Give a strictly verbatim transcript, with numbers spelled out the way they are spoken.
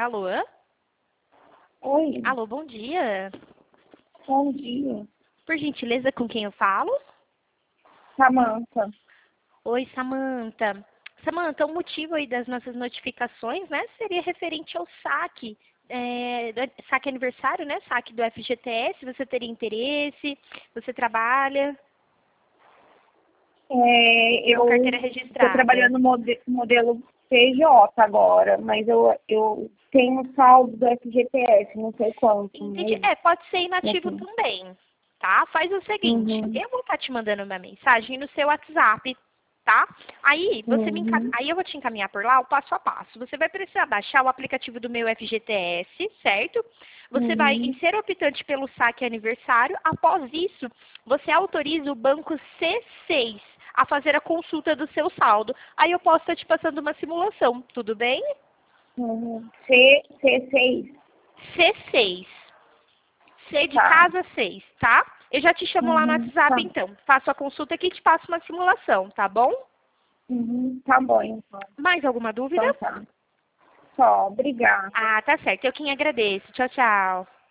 Alô? Oi, Alô, bom dia. bom dia. Por gentileza, com quem eu falo? Samanta. Oi, Samanta. Samanta, o motivo aí das nossas notificações, né, seria referente ao saque, é, do- saque aniversário, né, saque do F G T S, você teria interesse, você trabalha É, com eu carteira estou registrada. trabalhando no mode- modelo P J agora, mas eu, eu tenho saldo do F G T S, não sei quanto, Entendi. mas É, pode ser inativo assim. também, tá? Faz o seguinte, Uhum, eu vou estar te mandando uma mensagem no seu WhatsApp, tá? Aí, você me encam... uhum, Aí eu vou te encaminhar por lá o passo a passo. Você vai precisar baixar o aplicativo do meu F G T S, certo? Você vai uhum, ser optante pelo saque aniversário. Após isso, você autoriza o banco C seis a fazer a consulta do seu saldo. Aí eu posso estar te passando uma simulação, tudo bem? uhum. C, C6, C seis. C de tá. casa seis, tá? Eu já te chamo lá no Uhum, tá. WhatsApp, então. Faço a consulta aqui e te passo uma simulação, tá bom? Uhum, tá bom, então. Mais alguma dúvida? Então tá. Só, obrigada. Ah, tá certo. Eu quem agradeço. Tchau, tchau.